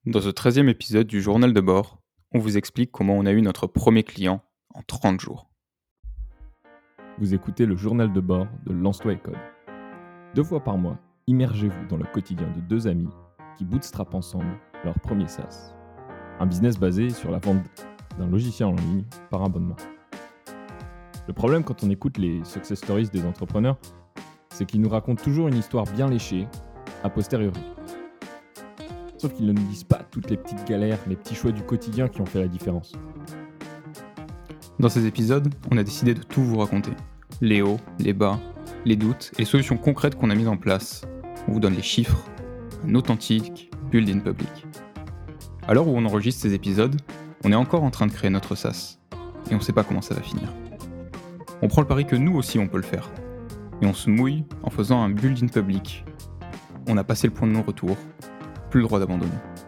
Dans ce 13e épisode du journal de bord, on vous explique comment on a eu notre premier client en 30 jours. Vous écoutez le journal de bord de Lance-toi et Code. 2 fois par mois, immergez-vous dans le quotidien de 2 amis qui bootstrapent ensemble leur premier SaaS. Un business basé sur la vente d'un logiciel en ligne par abonnement. Le problème quand on écoute les success stories des entrepreneurs, c'est qu'ils nous racontent toujours une histoire bien léchée, a posteriori. Sauf qu'ils ne nous disent pas toutes les petites galères, les petits choix du quotidien qui ont fait la différence. Dans ces épisodes, on a décidé de tout vous raconter. Les hauts, les bas, les doutes et solutions concrètes qu'on a mises en place. On vous donne les chiffres, un authentique build in public. À l'heure où on enregistre ces épisodes, on est encore en train de créer notre SaaS. Et on ne sait pas comment ça va finir. On prend le pari que nous aussi on peut le faire. Et on se mouille en faisant un build in public. On a passé le point de non-retour, plus le droit d'abandonner.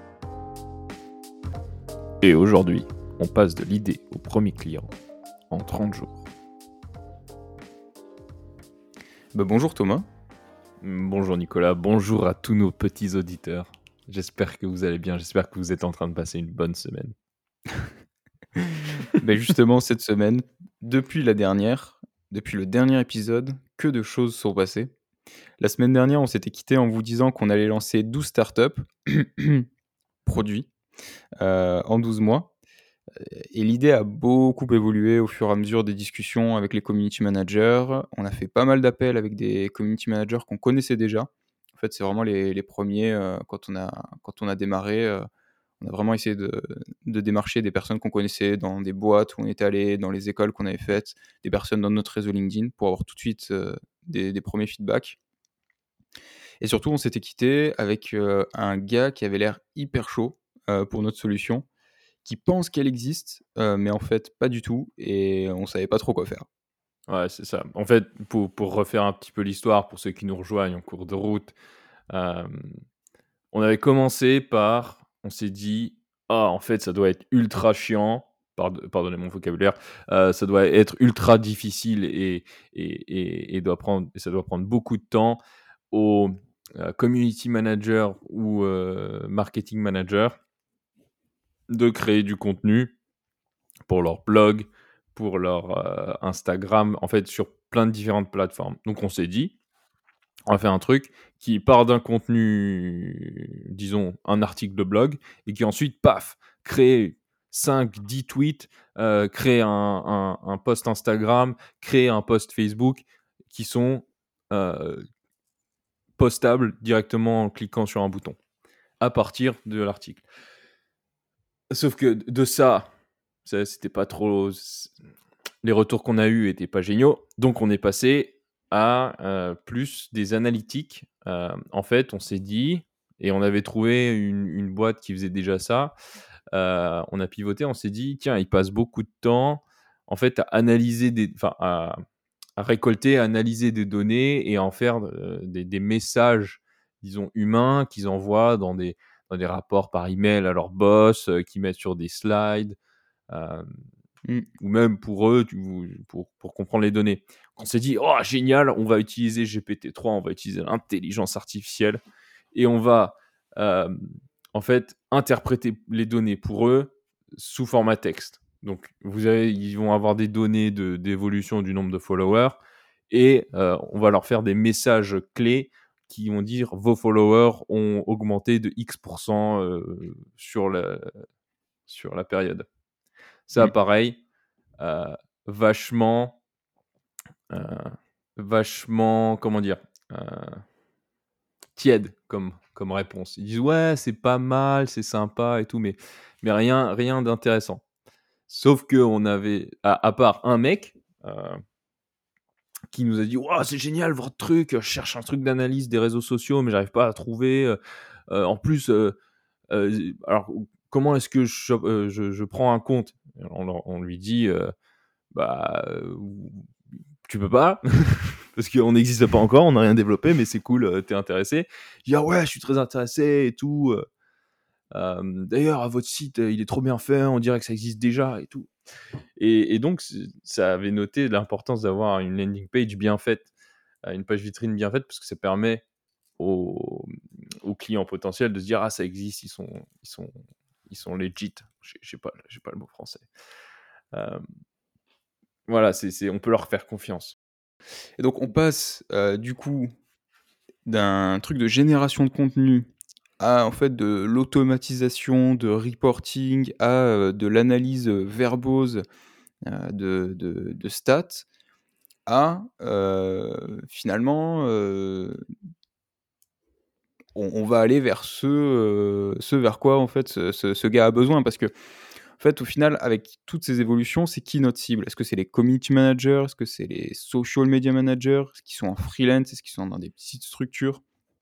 Et aujourd'hui, on passe de l'idée au premier client en 30 jours. Bonjour Thomas. Bonjour Nicolas, bonjour à tous nos petits auditeurs. J'espère que vous allez bien, j'espère que vous êtes en train de passer une bonne semaine. Justement, cette semaine, depuis le dernier épisode, que de choses sont passées. La semaine dernière, on s'était quitté en vous disant qu'on allait lancer 12 startups produits en 12 mois. Et l'idée a beaucoup évolué au fur et à mesure des discussions avec les community managers. On a fait pas mal d'appels avec des community managers qu'on connaissait déjà. En fait, c'est vraiment les premiers quand on a démarré. On a vraiment essayé de démarcher des personnes qu'on connaissait dans des boîtes où on était allé, dans les écoles qu'on avait faites, des personnes dans notre réseau LinkedIn pour avoir tout de suite des premiers feedbacks. Et surtout, on s'était quitté avec un gars qui avait l'air hyper chaud pour notre solution, qui pense qu'elle existe, mais en fait pas du tout, et on savait pas trop quoi faire. Ouais, c'est ça. En fait, pour refaire un petit peu l'histoire, pour ceux qui nous rejoignent en cours de route, on avait commencé par, on s'est dit, en fait, ça doit être ultra chiant, pardonnez mon vocabulaire, ça doit être ultra difficile et ça doit prendre beaucoup de temps aux community managers ou marketing managers de créer du contenu pour leur blog, pour leur Instagram, en fait, sur plein de différentes plateformes. Donc, on s'est dit, on va faire un truc qui part d'un contenu, disons, un article de blog, et qui ensuite, paf, crée 5-10 tweets, crée un post Instagram, crée un post Facebook, qui sont postables directement en cliquant sur un bouton, à partir de l'article. Sauf que de ça, c'était pas trop... Les retours qu'on a eus étaient pas géniaux, donc on est passé à plus des analytiques. En fait, on s'est dit, et on avait trouvé une boîte qui faisait déjà ça, on a pivoté, on s'est dit, tiens, ils passent beaucoup de temps en fait à analyser à récolter, à analyser des données et à en faire des messages, disons, humains qu'ils envoient dans des rapports par email à leur boss, qu'ils mettent sur des slides, ou même pour eux, pour comprendre les données. On s'est dit, oh génial, on va utiliser GPT-3, on va utiliser l'intelligence artificielle et on va en fait interpréter les données pour eux sous format texte. Donc ils vont avoir des données d'évolution du nombre de followers et on va leur faire des messages clés qui vont dire vos followers ont augmenté de X% sur la période. Ça, pareil, euh, vachement, comment dire, tiède comme réponse. Ils disent ouais, c'est pas mal, c'est sympa et tout, mais rien d'intéressant. Sauf que on avait, à part un mec qui nous a dit wow, c'est génial votre truc, je cherche un truc d'analyse des réseaux sociaux, mais j'arrive pas à trouver. En plus, alors comment est-ce que je prends un compte? On lui dit tu peux pas parce qu'on n'existe pas encore, on n'a rien développé, mais c'est cool, t'es intéressé? Il dit ah ouais, je suis très intéressé et tout. D'ailleurs, votre site, il est trop bien fait, on dirait que ça existe déjà et tout. Et donc, ça avait noté l'importance d'avoir une landing page bien faite, une page vitrine bien faite, parce que ça permet aux aux clients potentiels de se dire, ah, ça existe, ils sont legit. J'ai pas le mot français. Voilà, on peut leur faire confiance. Et donc, on passe du coup d'un truc de génération de contenu à en fait de l'automatisation, de reporting, à de l'analyse verbose de stats, à finalement on va aller vers ce vers quoi en fait ce gars a besoin, parce que en fait au final avec toutes ces évolutions, c'est qui notre cible? Est-ce que c'est les community managers? Est-ce que c'est les social media managers? Est-ce qu'ils sont en freelance? Est-ce qu'ils sont dans des petites structures?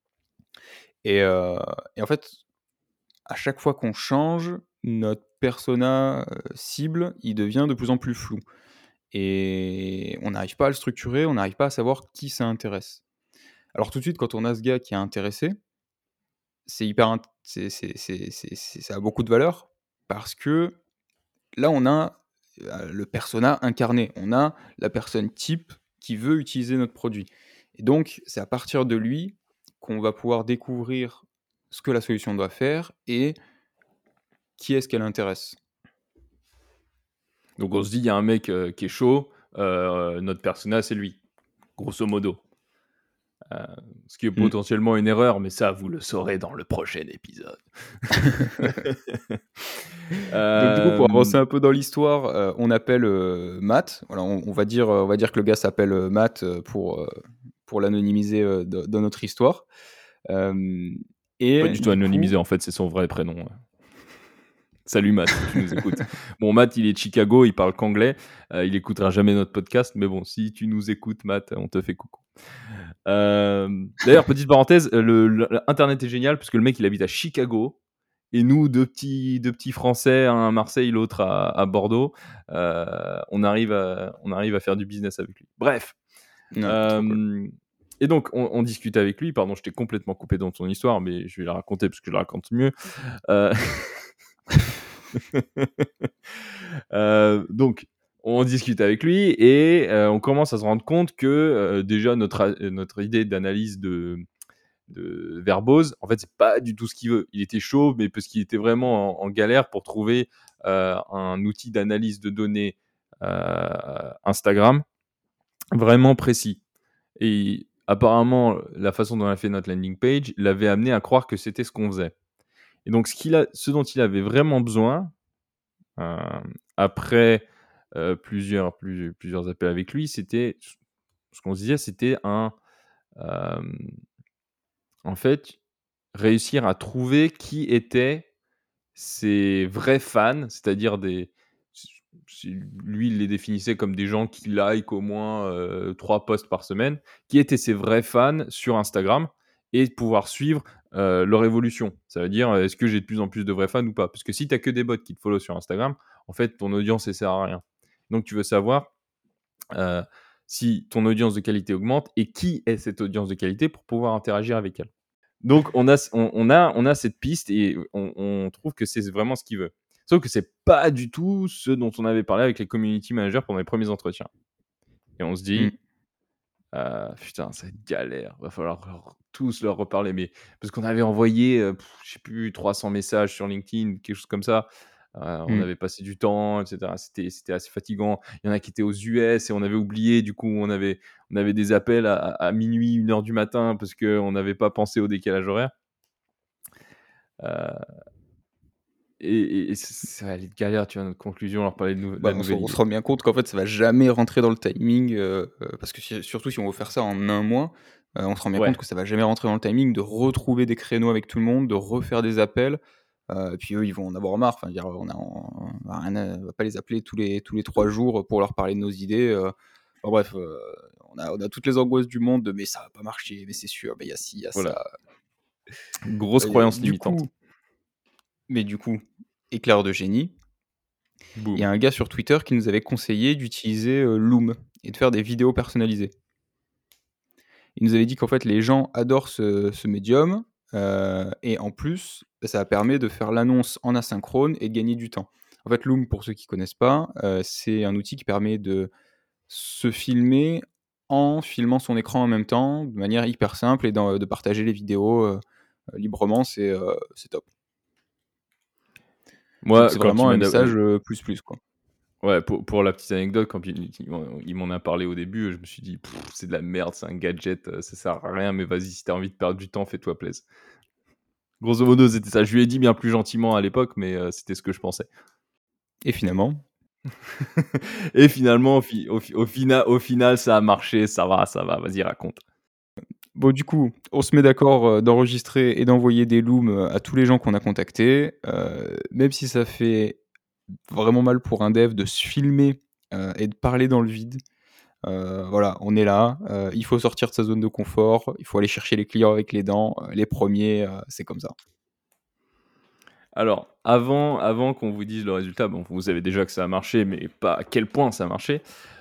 Et en fait, à chaque fois qu'on change, notre persona cible, il devient de plus en plus flou. Et on n'arrive pas à le structurer, on n'arrive pas à savoir qui ça intéresse. Alors tout de suite, quand on a ce gars qui est intéressé, c'est hyper ça a beaucoup de valeur, parce que là, on a le persona incarné. On a la personne type qui veut utiliser notre produit. Et donc, c'est à partir de lui qu'on va pouvoir découvrir ce que la solution doit faire et qui est-ce qu'elle intéresse. Donc on se dit, il y a un mec qui est chaud, notre persona, c'est lui, grosso modo. Ce qui est potentiellement une erreur, mais ça, vous le saurez dans le prochain épisode. Donc du coup, pour avancer un peu dans l'histoire, on appelle Matt. Voilà, on va dire que le gars s'appelle Matt pour l'anonymiser dans notre histoire. Et pas du tout anonymisé, en fait, c'est son vrai prénom. Salut Matt, si tu nous écoutes. Bon, Matt, il est de Chicago, il parle qu'anglais. Il écoutera jamais notre podcast, mais bon, si tu nous écoutes, Matt, on te fait coucou. D'ailleurs, petite parenthèse, Internet est génial parce que le mec, il habite à Chicago. Et nous, deux petits Français, un à Marseille, l'autre à Bordeaux, on arrive à faire du business avec lui. Bref. Ouais, trop cool. Et donc, on discute avec lui. Pardon, je t'ai complètement coupé dans ton histoire, mais je vais la raconter parce que je la raconte mieux. Donc, on discute avec lui et on commence à se rendre compte que déjà notre idée d'analyse de Verbose, en fait, c'est pas du tout ce qu'il veut. Il était chaud, mais parce qu'il était vraiment en galère pour trouver un outil d'analyse de données Instagram vraiment précis. Et apparemment, la façon dont on a fait notre landing page l'avait amené à croire que c'était ce qu'on faisait. Et donc, ce dont il avait vraiment besoin, après plusieurs appels avec lui, c'était ce qu'on se disait, c'était en fait, réussir à trouver qui étaient ses vrais fans, c'est-à-dire lui, il les définissait comme des gens qui like au moins 3 posts par semaine, qui étaient ses vrais fans sur Instagram et de pouvoir suivre leur évolution. Ça veut dire, est-ce que j'ai de plus en plus de vrais fans ou pas? Parce que si tu as que des bots qui te follow sur Instagram, en fait, ton audience, elle sert à rien. Donc, tu veux savoir si ton audience de qualité augmente et qui est cette audience de qualité pour pouvoir interagir avec elle. Donc, on a cette piste et on trouve que c'est vraiment ce qu'il veut. Sauf que c'est pas du tout ce dont on avait parlé avec les community managers pendant les premiers entretiens. Et on se dit, putain, ça va être galère. Va falloir tous leur reparler. Mais parce qu'on avait envoyé, je sais plus, 300 messages sur LinkedIn, quelque chose comme ça. On avait passé du temps, etc. C'était assez fatigant. Il y en a qui étaient aux US et on avait oublié. Du coup, on avait des appels à minuit, 1h du matin parce qu'on n'avait pas pensé au décalage horaire. Et ça allait être galère, tu vois, notre conclusion, leur parler de la nouvelle On idée. se rend bien compte qu'en fait, ça va jamais rentrer dans le timing, parce que surtout si on veut faire ça en un mois, on se rend bien Ouais. compte que ça va jamais rentrer dans le timing de retrouver des créneaux avec tout le monde, de refaire des appels. Et puis eux, ils vont en avoir marre. Enfin, dire, on va pas les appeler tous les 3 jours pour leur parler de nos idées. Enfin, bref, on a toutes les angoisses du monde de mais ça va pas marcher, mais c'est sûr, mais il y a ci, il y a Voilà. ça. Grosse croyance Du limitante. coup, éclair de génie, il y Boum. a un gars sur Twitter qui nous avait conseillé d'utiliser Loom et de faire des vidéos personnalisées. Il nous avait dit qu'en fait les gens adorent ce médium, et en plus, ça permet de faire l'annonce en asynchrone et de gagner du temps. En fait, Loom, pour ceux qui connaissent pas, c'est un outil qui permet de se filmer en filmant son écran en même temps, de manière hyper simple et de partager les vidéos, librement, c'est top. Moi, C'est quand tu vraiment un m'as message plus, quoi. ouais, pour la petite anecdote, quand il m'en a parlé au début, je me suis dit: C'est de la merde, c'est un gadget, ça sert à rien, mais vas-y, si t'as envie de perdre du temps, fais-toi plaisir». Grosso modo, c'était ça. Je lui ai dit bien plus gentiment à l'époque, mais c'était ce que je pensais. Et finalement, Et finalement, au final, ça a marché, ça va, vas-y, raconte. bon, du coup, on se met d'accord, d'enregistrer et d'envoyer des looms, à tous les gens qu'on a contactés, même si ça fait vraiment mal pour un dev de se filmer, et de parler dans le vide. Voilà, on est là, il faut sortir de sa zone de confort, il faut aller chercher les clients avec les dents, les premiers, c'est comme ça. Alors, avant qu'on vous dise le résultat, bon, vous savez déjà que ça a marché, mais pas à quel point ça a marché.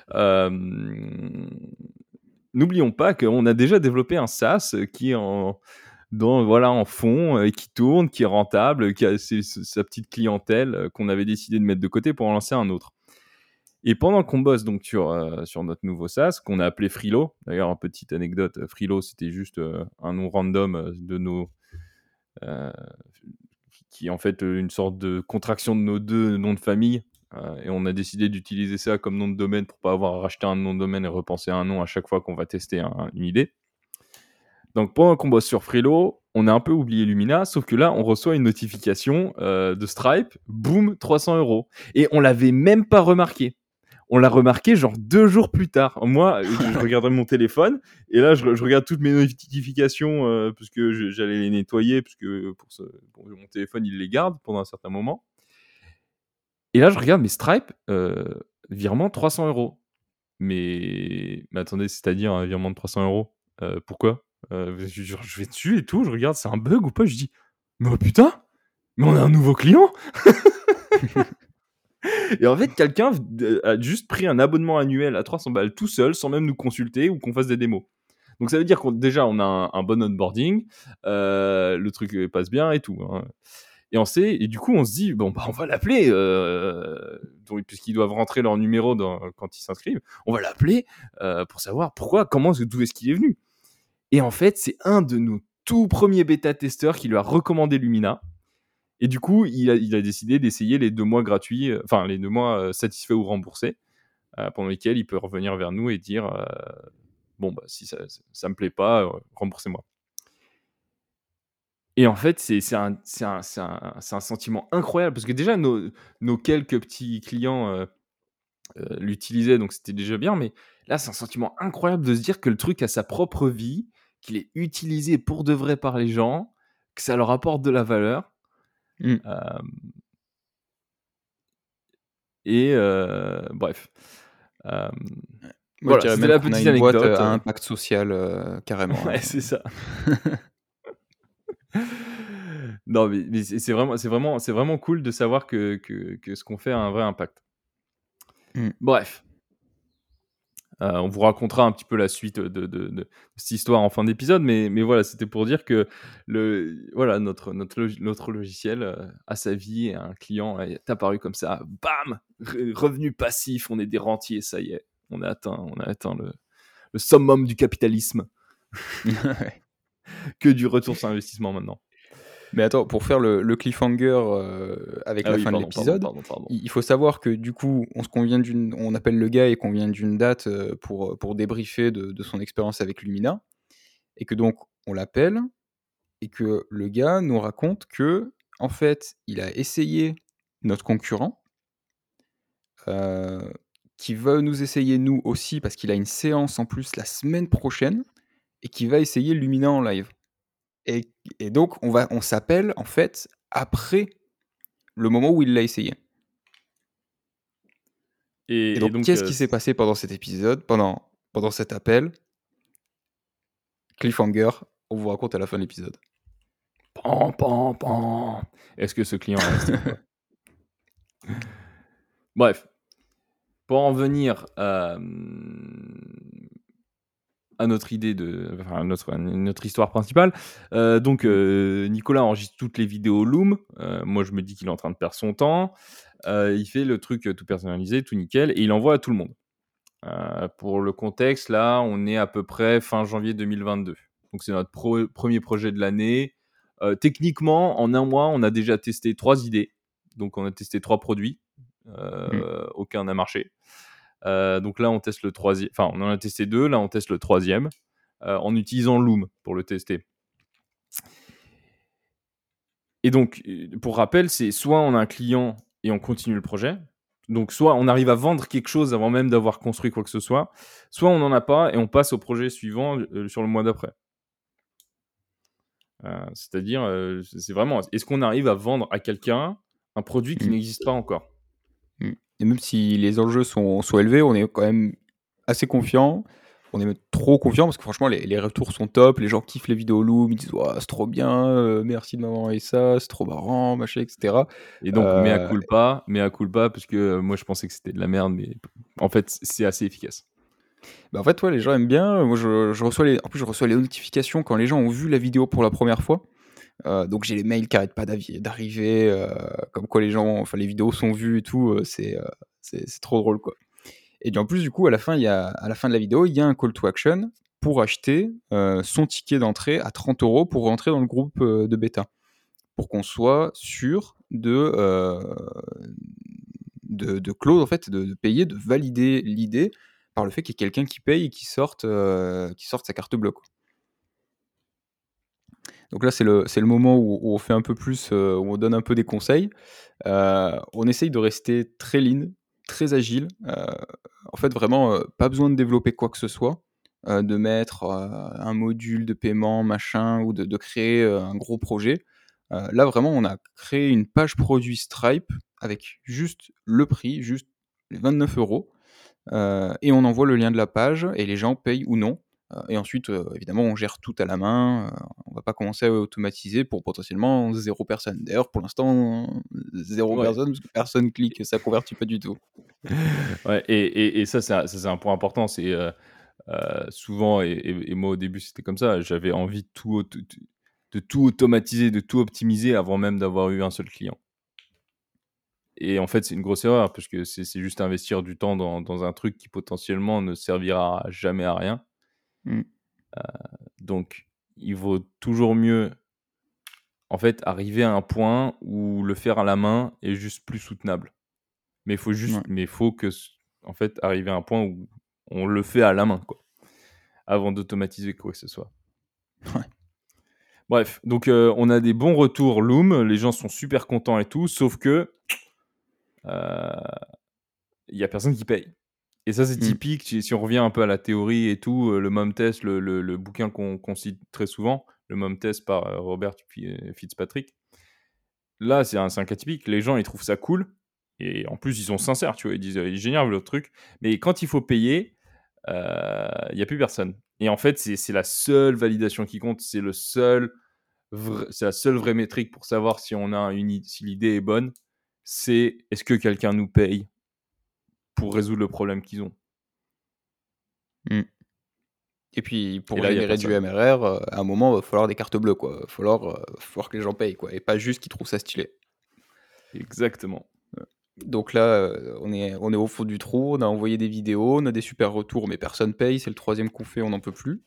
N'oublions pas qu'on a déjà développé un SaaS qui est en fond, et qui tourne, qui est rentable, qui a sa petite clientèle, qu'on avait décidé de mettre de côté pour en lancer un autre. Et pendant qu'on bosse donc sur notre nouveau SaaS, qu'on a appelé Frilo, d'ailleurs, petite anecdote, Frilo, c'était juste un nom random de nos, euh, qui est en fait une sorte de contraction de nos deux noms de famille. Et on a décidé d'utiliser ça comme nom de domaine pour pas avoir à racheter un nom de domaine et repenser un nom à chaque fois qu'on va tester une idée. Donc pendant qu'on bosse sur Frilo, on a un peu oublié Lumina, sauf que là, on reçoit une notification de Stripe, boum, 300 €. Et on l'avait même pas remarqué. On l'a remarqué genre 2 jours plus tard. Moi, je regardais mon téléphone et là, je regarde toutes mes notifications parce que j'allais les nettoyer parce que pour mon téléphone, il les garde pendant un certain moment. Et là, je regarde mes Stripe, virement 300 €. Mais attendez, c'est-à-dire un virement de 300 €? Pourquoi? Je vais dessus et tout, je regarde, c'est un bug ou pas? Je dis: «Mais oh putain! Mais on a un nouveau client!» Et en fait, quelqu'un a juste pris un abonnement annuel à 300 balles tout seul, sans même nous consulter ou qu'on fasse des démos. Donc ça veut dire déjà on a un bon onboarding, le truc passe bien et tout, hein. Et du coup on se dit: «Bon, bah, on va l'appeler, donc puisqu'ils doivent rentrer leur numéro quand ils s'inscrivent, on va l'appeler, pour savoir d'où est-ce qu'il est venu?» Et en fait, c'est un de nos tout premiers bêta-testeurs qui lui a recommandé Lumina. Et du coup, il a décidé d'essayer les 2 mois gratuits, enfin les 2 mois satisfaits ou remboursés, pendant lesquels il peut revenir vers nous et dire bon, bah, si ça me plaît pas, remboursez-moi. Et en fait, c'est un sentiment incroyable parce que déjà, nos quelques petits clients l'utilisaient, donc c'était déjà bien, mais là, c'est un sentiment incroyable de se dire que le truc a sa propre vie, qu'il est utilisé pour de vrai par les gens, que ça leur apporte de la valeur. Mmh. Et bref. Moi, je Voilà, dirais c'était même la qu'on a petite une boîte, anecdote. à impact social, carrément, Ouais, hein. c'est ça. Non, mais c'est vraiment cool de savoir que ce qu'on fait a un vrai impact. Mmh. Bref, on vous racontera un petit peu la suite de cette histoire en fin d'épisode, mais voilà, c'était pour dire que voilà, notre logiciel a sa vie et un client est apparu comme ça, bam, revenu passif, on est des rentiers, ça y est, on a atteint le summum du capitalisme, Ouais. que du retour sur investissement maintenant. Mais attends, pour faire le cliffhanger, avec Ah la oui, fin de pardon, pardon, l'épisode, pardon, pardon. il faut savoir que du coup, on appelle le gars et qu'on vient d'une date, pour débriefer de son expérience avec Lumina et que donc on l'appelle et que le gars nous raconte que en fait, il a essayé notre concurrent, heu, qui veut nous essayer nous aussi parce qu'il a une séance en plus la semaine prochaine et qui va essayer Lumina en live et donc on s'appelle en fait après le moment où il l'a essayé. Et Et donc, donc, qu'est-ce qui s'est passé pendant cet épisode, pendant cet appel? Cliffhanger, on vous raconte à la fin de l'épisode. pan, pan, pan. Est-ce que ce client est resté ou pas? Bref, pour en venir à notre idée enfin, notre histoire principale. Donc, Mmh. Nicolas enregistre toutes les vidéos Loom. Moi, je me dis qu'il est en train de perdre son temps. Il fait le truc tout personnalisé, tout nickel, et il envoie à tout le monde. Pour le contexte, là, on est à peu près fin janvier 2022. Donc, c'est notre premier projet de l'année. Techniquement, en un mois, on a déjà testé 3 idées. Donc, on a testé 3 produits. Aucun n'a marché. Donc là, on teste le troisième. Enfin, on en a testé 2. Là, on teste le troisième en utilisant Loom pour le tester. Et donc, pour rappel, c'est soit on a un client et on continue le projet. Donc, soit on arrive à vendre quelque chose avant même d'avoir construit quoi que ce soit, soit on n'en a pas et on passe au projet suivant sur le mois d'après. C'est-à-dire, c'est vraiment, est-ce qu'on arrive à vendre à quelqu'un un produit qui Mm. n'existe pas encore? Et même si les enjeux sont élevés, on est quand même assez confiant. On est même trop confiant parce que franchement, les retours sont top. Les gens kiffent les vidéos Loom. Ils disent ouah, c'est trop bien, merci de m'avoir envoyé ça, c'est trop marrant, machin, etc. Et donc, mea culpa, parce que moi je pensais que c'était de la merde, mais en fait, c'est assez efficace. Bah en fait, ouais, les gens aiment bien. Moi, je reçois en plus, je reçois les notifications quand les gens ont vu la vidéo pour la première fois. Donc j'ai les mails qui arrêtent pas d'arriver, comme quoi les gens, enfin les vidéos sont vues et tout. C'est trop drôle, quoi. Et en plus, du coup, à la fin de la vidéo, il y a un call to action pour acheter son ticket d'entrée à 30 € pour rentrer dans le groupe de bêta. Pour qu'on soit sûr de close, en fait, de payer, de valider l'idée par le fait qu'il y ait quelqu'un qui paye et qui sorte sa carte bleue, quoi. Donc là, c'est le moment où on fait un peu plus, où on donne un peu des conseils. On essaye de rester très lean, très agile. En fait, vraiment, pas besoin de développer quoi que ce soit, de mettre un module de paiement, machin, ou de créer un gros projet. Là, vraiment, on a créé une page produit Stripe avec juste le prix, juste les 29 €. Et on envoie le lien de la page et les gens payent ou non. Et ensuite, évidemment, on gère tout à la main. On va pas commencer à automatiser pour potentiellement 0 personne. D'ailleurs, pour l'instant, 0 Ouais. personne, parce que personne clique, ça convertit pas du tout. Ouais, et ça, c'est un point important. C'est souvent, et moi au début, c'était comme ça. J'avais envie de tout automatiser, de tout optimiser avant même d'avoir eu un seul client. Et en fait, c'est une grosse erreur parce que c'est juste investir du temps dans un truc qui potentiellement ne servira jamais à rien. Mmh. Donc, il vaut toujours mieux, en fait, arriver à un point où le faire à la main est juste plus soutenable. Mais Ouais. il faut que, en fait, arriver à un point où on le fait à la main, quoi, avant d'automatiser quoi que ce soit. Ouais. Bref, donc on a des bons retours Loom, les gens sont super contents et tout, sauf que il y a personne qui paye. Et ça, c'est Mmh. typique, si on revient un peu à la théorie et tout, le mom test, le bouquin qu'on cite très souvent, le mom test par Robert Fitzpatrick. Là, c'est un cas typique. Les gens, ils trouvent ça cool. Et en plus, ils sont sincères, tu vois. Ils disent, il est génial le truc. Mais quand il faut payer, il n'y a plus personne. Et en fait, c'est la seule validation qui compte. C'est c'est la seule vraie métrique pour savoir si si l'idée est bonne. C'est est-ce que quelqu'un nous paye pour résoudre le problème qu'ils ont. Mmh. Et puis, Et pour là, il n'y a générer du personne. MRR, à un moment, il va falloir des cartes bleues, quoi. Il va falloir que les gens payent, quoi. Et pas juste qu'ils trouvent ça stylé. Exactement. Donc là, on est au fond du trou, on a envoyé des vidéos, on a des super retours, mais personne paye, c'est le troisième qu'on fait, on n'en peut plus.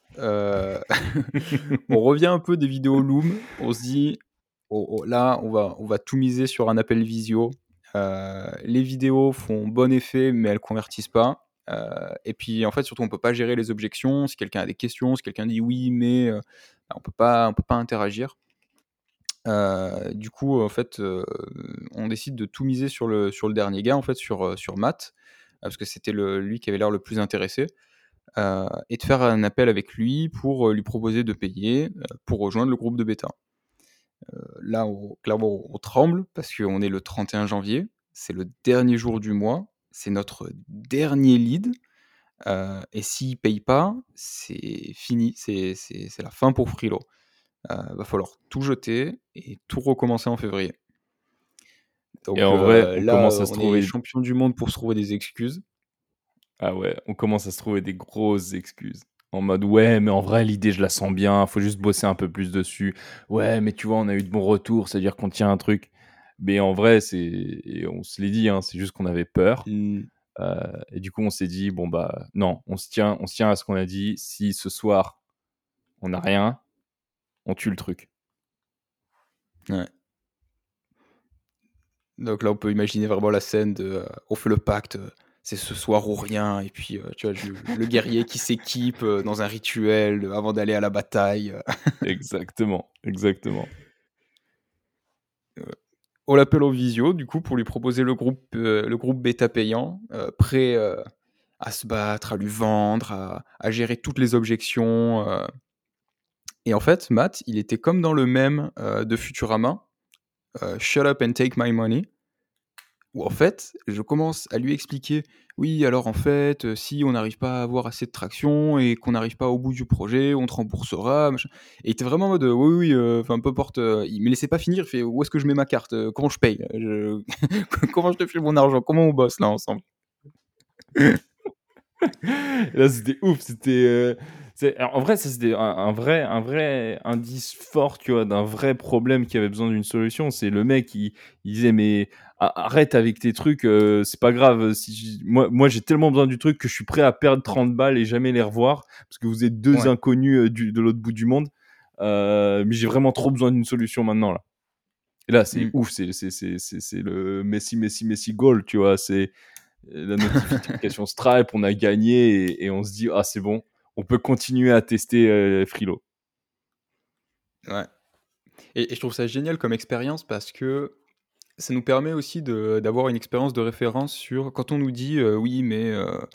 On revient un peu des vidéos Loom, on se dit, là, on va tout miser sur un appel visio. Les vidéos font bon effet, mais elles convertissent pas. Et puis, en fait, surtout, on peut pas gérer les objections. Si quelqu'un a des questions, si quelqu'un dit oui, mais on peut pas interagir. Du coup, en fait, on décide de tout miser sur le dernier gars, en fait, sur Matt, parce que c'était lui qui avait l'air le plus intéressé, et de faire un appel avec lui pour lui proposer de payer pour rejoindre le groupe de bêta. Là, clairement, on tremble parce qu'on est le 31 janvier, c'est le dernier jour du mois, c'est notre dernier lead, et s'il ne paye pas, c'est fini, c'est la fin pour Frilo. Va falloir tout jeter et tout recommencer en février. Et Donc en vrai, on là, commence à se on est trouver. champion du monde pour se trouver des excuses. Ah ouais, on commence à se trouver des grosses excuses. En mode, ouais, mais en vrai, l'idée, je la sens bien, faut juste bosser un peu plus dessus. Ouais, mais tu vois, on a eu de bons retours, c'est-à-dire qu'on tient un truc. Mais en vrai, et on se l'est dit, hein, c'est juste qu'on avait peur. Mmh, Et du coup, on s'est dit, bon, bah, non, on se tient à ce qu'on a dit. Si ce soir, on n'a rien, on tue le truc. Ouais. Donc là, on peut imaginer vraiment la scène de, on fait le pacte, c'est ce soir ou rien et puis, tu vois, le guerrier qui s'équipe, dans un rituel, avant d'aller à la bataille, Exactement, exactement. On l'appelle en visio, du coup, pour lui proposer le groupe bêta payant, prêt, à se battre, à lui vendre, à gérer toutes les objections, et en fait, Matt, il était comme dans le mème, de Futurama, «Shut up and take my money», où en fait, je commence à lui expliquer: «Oui, alors en fait, si on n'arrive pas à avoir assez de traction et qu'on n'arrive pas au bout du projet, on te remboursera, machin», et il était vraiment en mode: «Oui, oui, enfin peu importe», il me laissait pas finir, il fait: «Où est-ce que je mets ma carte? Comment je paye? Je comment je te file mon argent? Comment on bosse là ensemble?» Là, c'était ouf, alors, en vrai, ça, c'était un vrai indice fort, tu vois, d'un vrai problème qui avait besoin d'une solution. C'est le mec, il disait: «Mais arrête avec tes trucs, c'est pas grave, si moi, j'ai tellement besoin du truc que je suis prêt à perdre 30 balles et jamais les revoir, parce que vous êtes 2 Ouais. inconnus, de l'autre bout du monde. Mais j'ai vraiment trop besoin d'une solution maintenant, là». Et là, c'est Mmh. ouf, c'est le Messi, Messi, Messi goal, tu vois? C'est la notification Stripe, on a gagné et on se dit: «Ah, c'est bon, on peut continuer à tester, Frilo». Ouais, et je trouve ça génial comme expérience parce que ça nous permet aussi d'avoir une expérience de référence sur quand on nous dit, «Oui, mais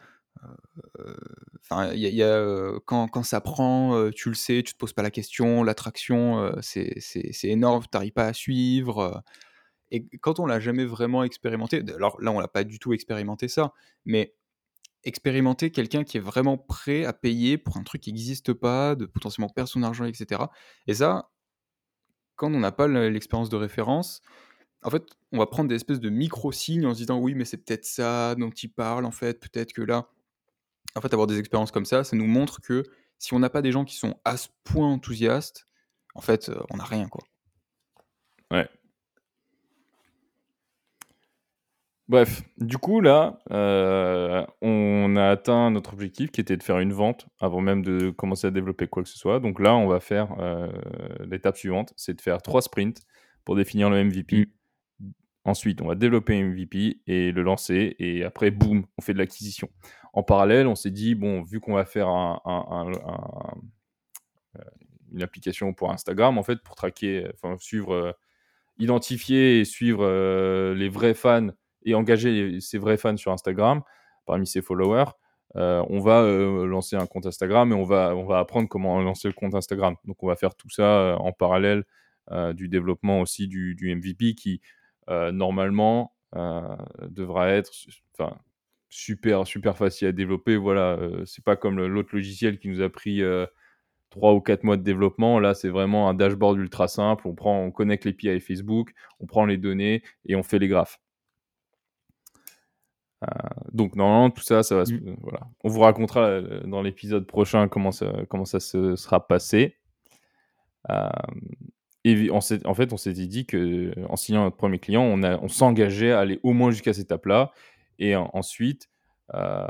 enfin, quand ça prend, tu le sais, tu te poses pas la question, l'attraction, c'est énorme, tu arrives pas à suivre», et quand on l'a jamais vraiment expérimenté, alors là, on l'a pas du tout expérimenté ça, mais expérimenter quelqu'un qui est vraiment prêt à payer pour un truc qui existe pas, de potentiellement perdre son argent et cetera, et ça, quand on n'a pas l'expérience de référence, en fait, on va prendre des espèces de micro-signes en se disant: «Oui, mais c'est peut-être ça dont il parle, en fait, peut-être que là». En fait, avoir des expériences comme ça nous montre que si on n'a pas des gens qui sont à ce point enthousiastes, en fait, on n'a rien, quoi. Ouais. Bref, du coup là, on a atteint notre objectif qui était de faire une vente avant même de commencer à développer quoi que ce soit. Donc là, on va faire, l'étape suivante, c'est de faire 3 sprints pour définir le Mmh. MVP. Ensuite, on va développer un MVP et le lancer et après boum, on fait de l'acquisition. En parallèle, on s'est dit: «Bon, vu qu'on va faire une application pour Instagram, en fait, pour traquer, enfin suivre, identifier et suivre, les vrais fans et engager ces vrais fans sur Instagram, parmi ses followers, on va, lancer un compte Instagram et on va apprendre comment lancer le compte Instagram. Donc on va faire tout ça, en parallèle, du développement aussi du MVP qui, normalement, devra être enfin, super super facile à développer. Voilà, c'est pas comme l'autre logiciel qui nous a pris, 3 ou 4 mois de développement. Là, c'est vraiment un dashboard ultra simple. On connecte l'API Facebook, on prend les données et on fait les graphes. Donc normalement, tout ça, ça va se Mmh. voilà. On vous racontera, dans l'épisode prochain comment ça se sera passé. Hem et en fait, on s'était dit qu'en signant notre premier client, on s'engageait à aller au moins jusqu'à cette étape-là et ensuite, heu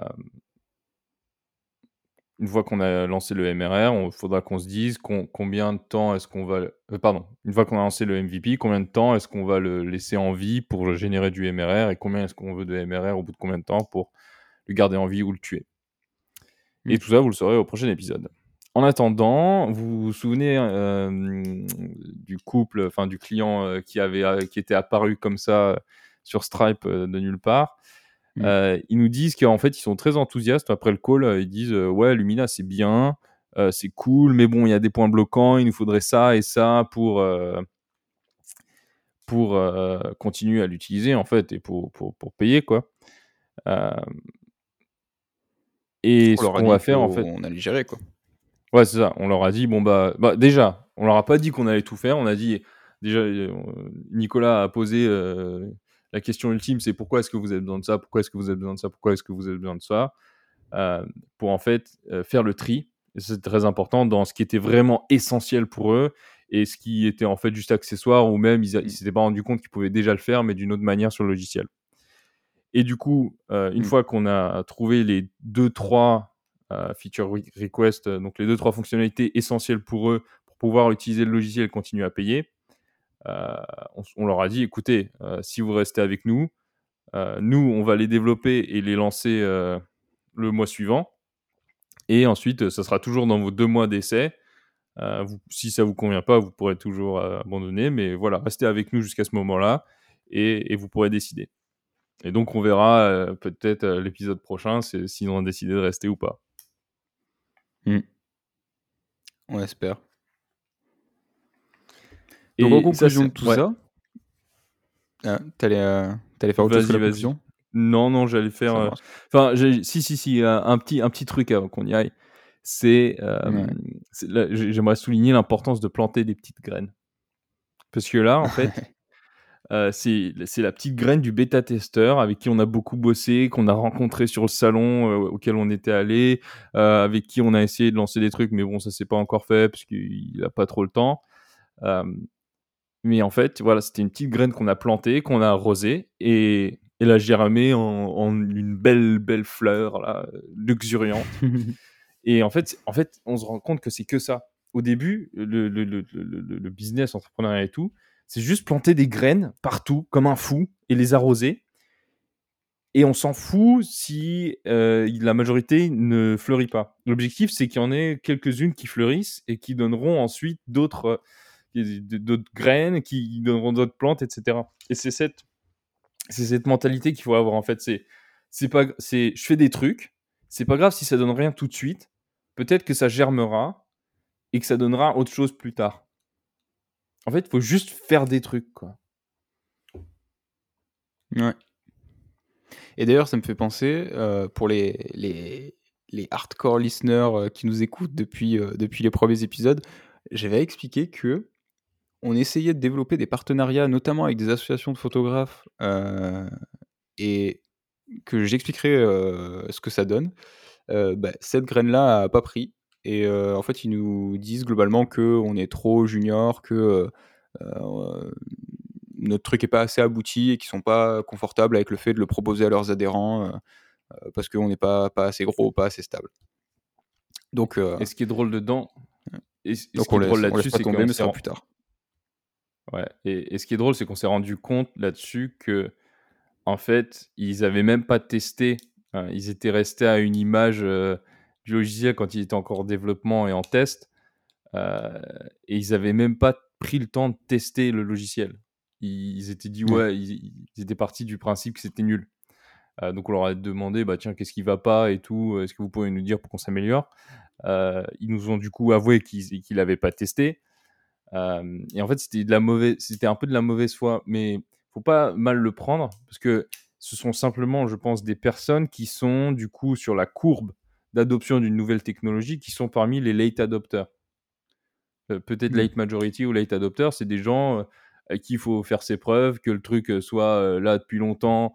une fois qu'on a lancé le MRR, il faudra qu'on se dise combien de temps est-ce qu'on va pardon, une fois qu'on a lancé le MVP, combien de temps est-ce qu'on va le laisser en vie pour générer du MRR et combien est-ce qu'on veut de MRR au bout de combien de temps pour le garder en vie ou le tuer? Et Mmh. tout ça, vous le saurez au prochain épisode. En attendant, vous vous souvenez, du couple, enfin du client, qui était apparu comme ça, sur Stripe, de nulle part? Mmh. Ils nous disent qu'en fait, ils sont très enthousiastes après le call, ils disent, «Ouais, Lumina, c'est bien, c'est cool, mais bon, il y a des points bloquants, il nous faudrait ça et ça pour continuer à l'utiliser, en fait et pour payer, quoi». Hem et On ce leur a qu'on dit va faire, en fait qu'on allait gérer, quoi. ouais, c'est ça, on leur a dit: «Bon, bah, déjà, on leur a pas dit qu'on allait tout faire». On a dit déjà, Nicolas a posé, la question ultime, c'est: «Pourquoi est-ce que vous avez besoin de ça? Pourquoi est-ce que vous avez besoin de ça? Pourquoi est-ce que vous avez besoin de ça?» Pour en fait, faire le tri. Et c'est très important dans ce qui était vraiment essentiel pour eux et ce qui était en fait juste accessoire ou même ils Mmh. s'étaient pas rendus compte qu'ils pouvaient déjà le faire, mais d'une autre manière sur le logiciel. Et du coup, une Mmh. fois qu'on a trouvé les 2-3 feature requests, donc les 2-3 fonctionnalités essentielles pour eux, pour pouvoir utiliser le logiciel et continuer à payer, On leur a dit, écoutez, si vous restez avec nous, nous, on va les développer et les lancer le mois suivant. Et ensuite, ça sera toujours dans vos 2 mois d'essai. Si ça vous convient pas, vous pourrez toujours abandonner. Mais voilà, restez avec nous jusqu'à ce moment-là et vous pourrez décider. Et donc, on verra peut-être l'épisode prochain s'ils ont décidé de rester ou pas. On espère. Donc, en conclusion de tout ça, t'allais faire autre chose que la conclusion ? Non, j'allais faire. Enfin, si, un petit truc avant qu'on y aille. J'aimerais souligner l'importance de planter des petites graines. Parce que là, en fait, c'est la petite graine du bêta-testeur avec qui on a beaucoup bossé, qu'on a rencontré sur le salon auquel on était allé, avec qui on a essayé de lancer des trucs, mais bon, ça s'est pas encore fait parce qu'il a pas trop le temps. Mais en fait, voilà, c'était une petite graine qu'on a plantée, qu'on a arrosée, et elle a germé en une belle fleur là, luxuriante. Et en fait, on se rend compte que c'est que ça. Au début, le business entrepreneurial et tout, c'est juste planter des graines partout comme un fou et les arroser. Et on s'en fout si la majorité ne fleurit pas. L'objectif, c'est qu'il y en ait quelques-unes qui fleurissent et qui donneront ensuite d'autres graines, qui donneront d'autres plantes, etc. Et c'est cette mentalité qu'il faut avoir, en fait. Je fais des trucs, c'est pas grave si ça donne rien tout de suite. Peut-être que ça germera et que ça donnera autre chose plus tard. En fait, il faut juste faire des trucs, quoi. Ouais. Et d'ailleurs, ça me fait penser, pour les hardcore listeners qui nous écoutent depuis les premiers épisodes, j'avais expliqué que on essayait de développer des partenariats, notamment avec des associations de photographes, et que j'expliquerai ce que ça donne. Cette graine-là a pas pris. Et en fait, ils nous disent globalement qu'on est trop junior, que notre truc est pas assez abouti et qu'ils sont pas confortables avec le fait de le proposer à leurs adhérents parce qu'on n'est pas assez gros, pas assez stable. Donc, et ce qui est drôle dedans, donc on laisse pas tomber, mais ce sera plus tard. Ouais. Et ce qui est drôle, c'est qu'on s'est rendu compte là-dessus que, en fait, ils avaient même pas testé. Ils étaient restés à une image du logiciel quand il était encore en développement et en test. Et ils avaient même pas pris le temps de tester le logiciel. Ils étaient dit, ils étaient partis du principe que c'était nul. Donc on leur a demandé, tiens, qu'est-ce qui va pas et tout, est-ce que vous pouvez nous dire pour qu'on s'améliore. Ils nous ont du coup avoué qu'ils l'avaient pas testé. Et en fait, c'était un peu de la mauvaise foi, mais faut pas mal le prendre parce que ce sont simplement, je pense, des personnes qui sont du coup sur la courbe d'adoption d'une nouvelle technologie, qui sont parmi les late adopters. Peut-être late majority ou late adopter, c'est des gens à qui il faut faire ses preuves, que le truc soit là depuis longtemps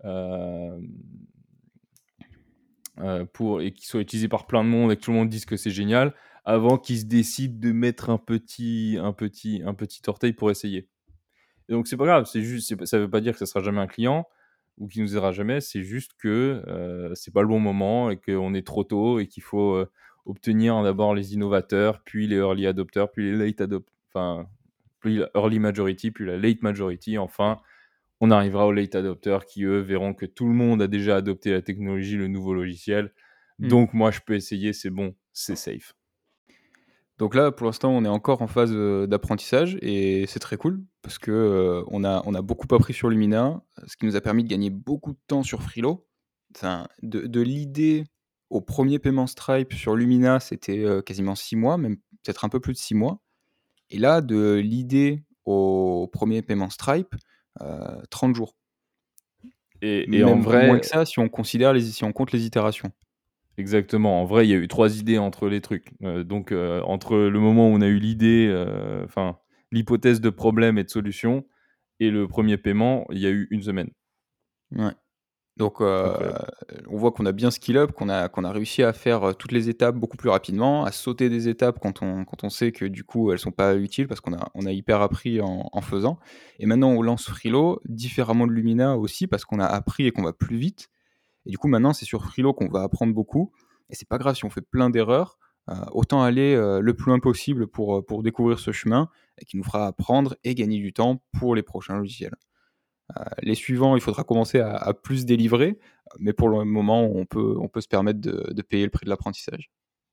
et qu'il soit utilisé par plein de monde et que tout le monde dise que c'est génial, avant qu'ils se décident de mettre un petit orteil pour essayer. Et donc c'est pas grave, ça veut pas dire que ça sera jamais un client ou qu'il nous aidera jamais, c'est juste que c'est pas le bon moment et qu'on est trop tôt et qu'il faut obtenir d'abord les innovateurs, puis les early adopters, puis les late adopters, enfin, puis la early majority, puis la late majority, enfin, on arrivera aux late adopters qui, eux, verront que tout le monde a déjà adopté la technologie, le nouveau logiciel. Donc, moi, je peux essayer, c'est bon, c'est safe. Donc là, pour l'instant, on est encore en phase d'apprentissage et c'est très cool parce que on a beaucoup appris sur Lumina, ce qui nous a permis de gagner beaucoup de temps sur Freelo. Enfin, de l'idée au premier paiement Stripe sur Lumina, c'était quasiment 6 mois, même peut-être un peu plus de 6 mois. Et là, de l'idée au premier paiement Stripe, 30 jours. Et même en vrai, moins que ça si on compte les itérations. Exactement. En vrai, il y a eu 3 idées entre les trucs. Donc, entre le moment où on a eu l'idée, l'hypothèse de problème et de solution, et le premier paiement, il y a eu 1 semaine. Ouais. Donc, on voit qu'on a bien skill up, qu'on a réussi à faire toutes les étapes beaucoup plus rapidement, à sauter des étapes quand on sait que du coup elles sont pas utiles parce qu'on a hyper appris en faisant. Et maintenant on lance Freelo différemment de Lumina aussi parce qu'on a appris et qu'on va plus vite. Et du coup maintenant c'est sur Freelo qu'on va apprendre beaucoup. Et c'est pas grave si on fait plein d'erreurs, autant aller le plus loin possible pour découvrir ce chemin et qui nous fera apprendre et gagner du temps pour les prochains logiciels. Les suivants, il faudra commencer à plus délivrer, mais pour le moment, on peut se permettre de payer le prix de l'apprentissage.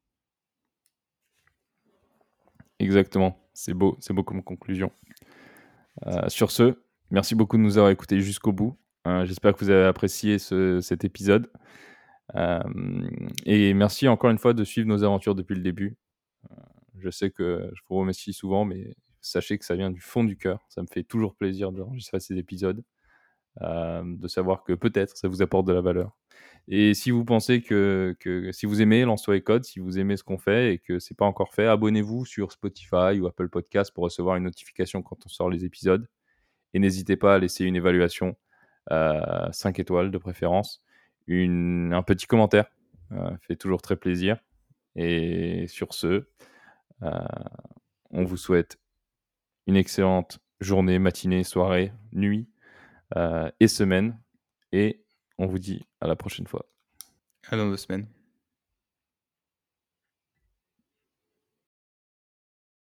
Exactement, c'est beau comme conclusion. Sur ce, merci beaucoup de nous avoir écoutés jusqu'au bout. J'espère que vous avez apprécié cet épisode. Et merci encore une fois de suivre nos aventures depuis le début. Je sais que je vous remercie souvent, mais sachez que ça vient du fond du cœur. Ça me fait toujours plaisir d'enregistrer ces épisodes, de savoir que peut-être ça vous apporte de la valeur. Et si vous pensez que si vous aimez Lance-toi et Code, si vous aimez ce qu'on fait et que c'est pas encore fait, abonnez-vous sur Spotify ou Apple Podcast pour recevoir une notification quand on sort les épisodes. Et n'hésitez pas à laisser une évaluation, 5 étoiles de préférence, un petit commentaire, fait toujours très plaisir. Et sur ce, on vous souhaite une excellente journée, matinée, soirée, nuit et semaine. Et on vous dit à la prochaine fois. À dans 2 semaines.